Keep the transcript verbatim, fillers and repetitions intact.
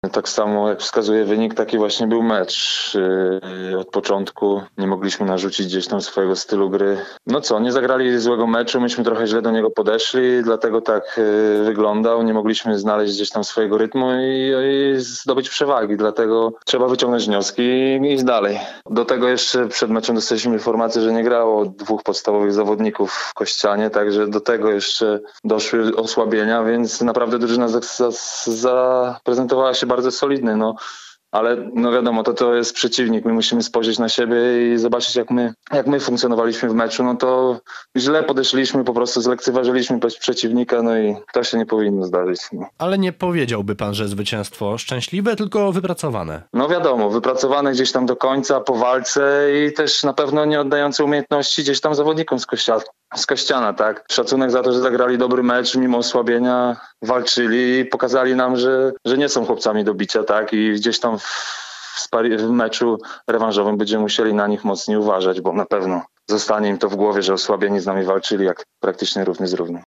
Tak samo jak wskazuje wynik, taki właśnie był mecz. Yy, od początku nie mogliśmy narzucić gdzieś tam swojego stylu gry. No co, nie zagrali złego meczu, myśmy trochę źle do niego podeszli, dlatego tak yy, wyglądał. Nie mogliśmy znaleźć gdzieś tam swojego rytmu i, i zdobyć przewagi, dlatego trzeba wyciągnąć wnioski i iść dalej. Do tego jeszcze przed meczem dostaliśmy informację, że nie grało dwóch podstawowych zawodników w Kościanie, także do tego jeszcze doszły osłabienia, więc naprawdę drużyna zaprezentowała się bardzo solidny, no. Ale no wiadomo, to, to jest przeciwnik, my musimy spojrzeć na siebie i zobaczyć jak my, jak my funkcjonowaliśmy w meczu, no to źle podeszliśmy, po prostu zlekceważyliśmy przeciwnika, no i to się nie powinno zdarzyć. No. Ale nie powiedziałby pan, że zwycięstwo szczęśliwe, tylko wypracowane. No wiadomo, wypracowane gdzieś tam do końca, po walce i też na pewno nie oddające umiejętności gdzieś tam zawodnikom z Kościana, z Kościana, tak. Szacunek za to, że zagrali dobry mecz, mimo osłabienia walczyli i pokazali nam, że, że nie są chłopcami do bicia, tak, i gdzieś tam w, w, w meczu rewanżowym będziemy musieli na nich mocniej uważać, bo na pewno zostanie im to w głowie, że osłabieni z nami walczyli jak praktycznie równy z równym.